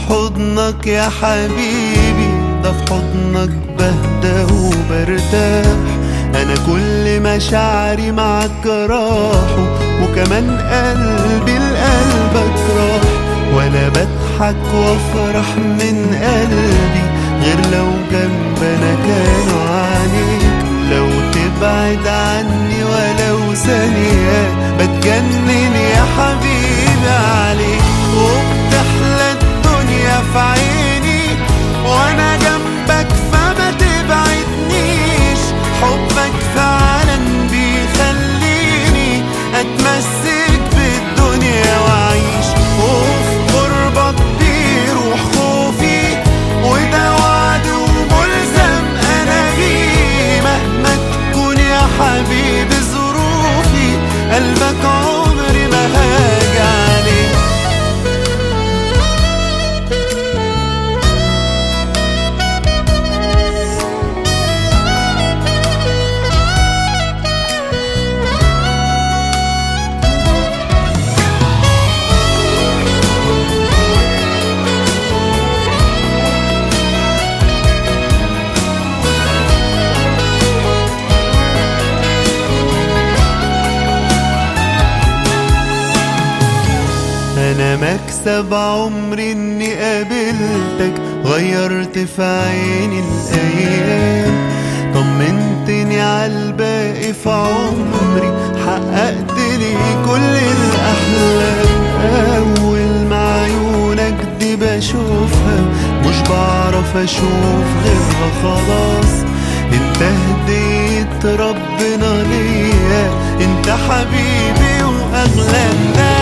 حضنك يا حبيبي، ده في حضنك بهدى وبرتاح. انا كل مشاعري معك راحوا، وكمان قلبي لقلبك راح. وانا بضحك وافرح من قلبي، غير لو جنبنا كانوا عليك. لو تبعد عني ولو ثانية بتجنن يا حبيبي عليك. وبتحلى الدنيا في عيني وانا جنبك، فما تبعدنيش. حبك فعلا بيخليني اتمسك بالدنيا واعيش. وفي قربك بيروح خوفي، وده وعد وملزم انا بيه. مهما تكون يا حبيبي ظروفي، قلبك عمري ما هاجي عليه. أنا مكسب عمري إني قابلتك، غيرت في عيني الأيام. طمنتني عالباقي في عمري، حققت لي كل الأحلام. أول ما عيونك دي بشوفها مش بعرف أشوف غيرها خلاص. انت هديت ربنا ليا، انت حبيبي وأغلى الناس.